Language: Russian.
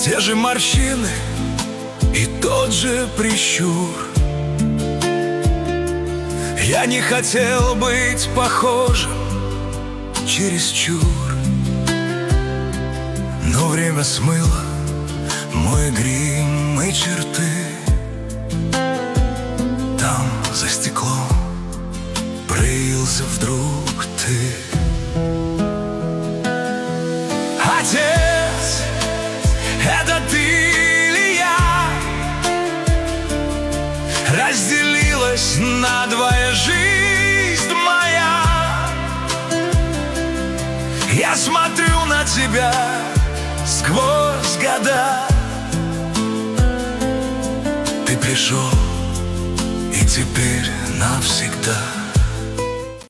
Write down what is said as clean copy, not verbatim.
Те же морщины и тот же прищур. Я не хотел быть похожим чересчур, но время смыло мой грим и черты. Там, за стеклом, проявился вдруг ты. Отец, это ты или я? Разделилась надвое жизнь моя. Я смотрю на тебя сквозь года. Ты пришел, и теперь навсегда.